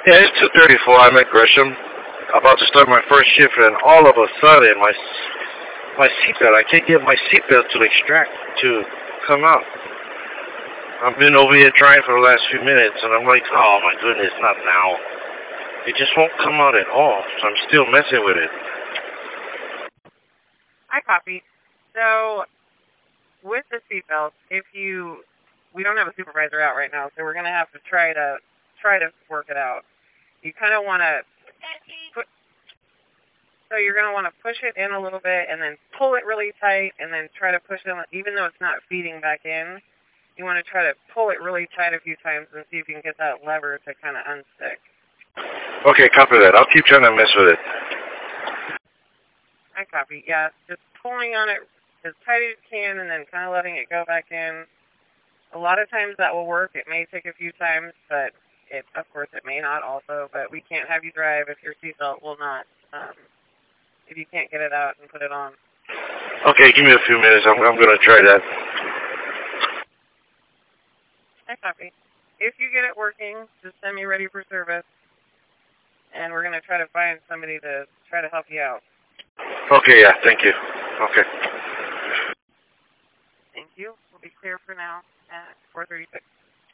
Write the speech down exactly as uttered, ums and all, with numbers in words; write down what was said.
Yeah, it's two thirty-four. I'm at Gresham, about to start my first shift, and all of a sudden, my my seatbelt, I can't get my seatbelt to extract to come out. I've been over here trying for the last few minutes, and I'm like, oh my goodness, not now. It just won't come out at all, so I'm still messing with it. I copy. So, with the seatbelt, if you, we don't have a supervisor out right now, so we're going to have to try to try to work it out. You kind of want to put, so you're going to want to push it in a little bit and then pull it really tight and then try to push it, even though it's not feeding back in, you want to try to pull it really tight a few times and see if you can get that lever to kind of unstick. Okay, copy that. I'll keep trying to mess with it. I copy, yeah. Just pulling on it as tight as you can and then kind of letting it go back in. A lot of times that will work. It may take a few times, but it, of course it may not also. But we can't have you drive if your seatbelt will not, um, if you can't get it out and put it on. Okay, give me a few minutes. I'm, I'm going to try that. I copy. If you get it working, just send me ready for service, and we're going to try to find somebody to try to help you out. Okay, yeah, thank you. Okay. Thank you. We'll be clear for now at four thirty-six.